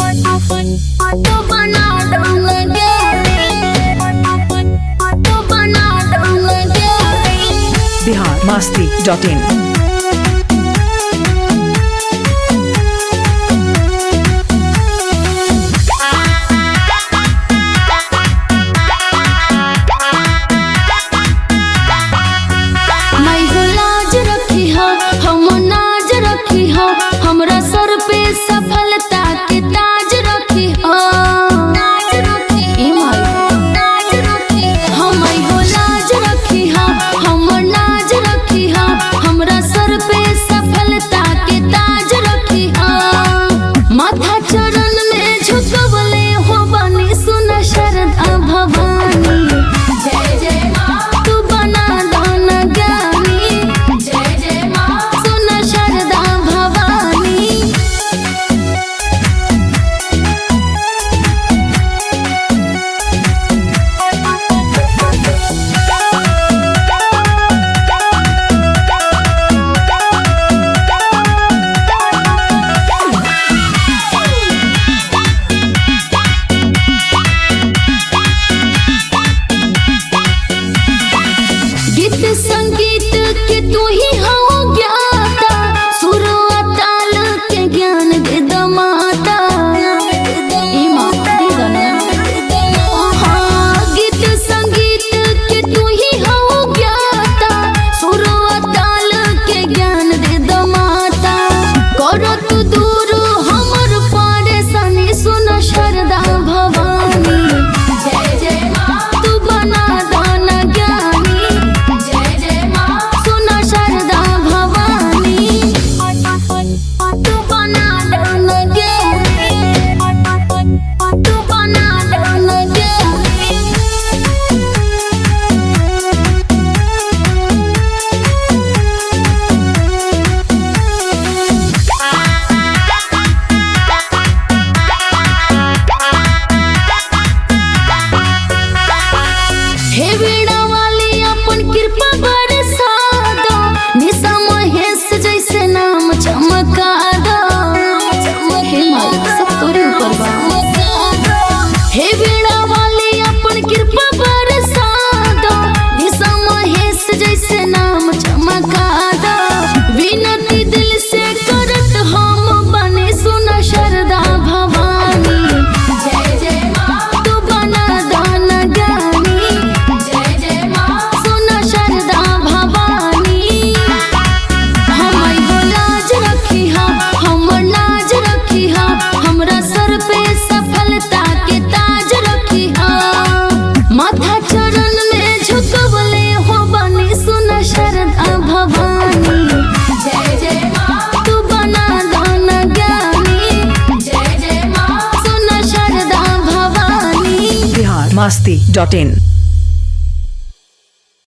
biharmasti.in। हमरा सर पे सफलता के ताज रखी हो। हम हो लाज रखी हो, हम नाज रखी हो। हमरा सर पे सफलता के ताज रखी हो। माथा चरण में झुकवले हो बनी सुन शरदा भवानी। जय जय माँ तू बना दान ज्ञानी। जय जय माँ सुन शरदा भवानी। गीत संगीत के तू ही हो ज्ञाता, सुर और ताल के ज्ञान दे दमाता। हाँ, गीत संगीत के तू ही हो ज्ञाता, सुर और ताल के ज्ञान दे दमाता। करो तू दूर हमर परेशानी सुन शरदा भवानी। जय जय माँ तू बना दान ज्ञानी। जय जय माँ सुन शरदा भवानी। तू बना दान ज्ञानी। तू बना दान ज्ञानी। हे वीणा वाली अपन कृपा बरसा दो। निशा महेश जैसे नाम चमका दो। हे मालिक सब तोरे ऊपर बा। हे वीणा वाली अपन कृपा बरसा दो। निशा महेश जैसे नाम चमका दो। विनती दिल से करत हम बने सुन शरदा भवानी। जय जय माँ तू बना दान ज्ञानी। जय जय माँ सुन शरदा भवानी। हम हो लाज रखी हो, हम नाज रखी हो। हमरा सर पे सफलता के ताज रखी हो। माथा चरण में झुकवले हो बनी सुन शरदा भवानी। जय जय माँ तू बना दान ज्ञानी। जय जय माँ सुन शरदा भवानी। biharmasti.in।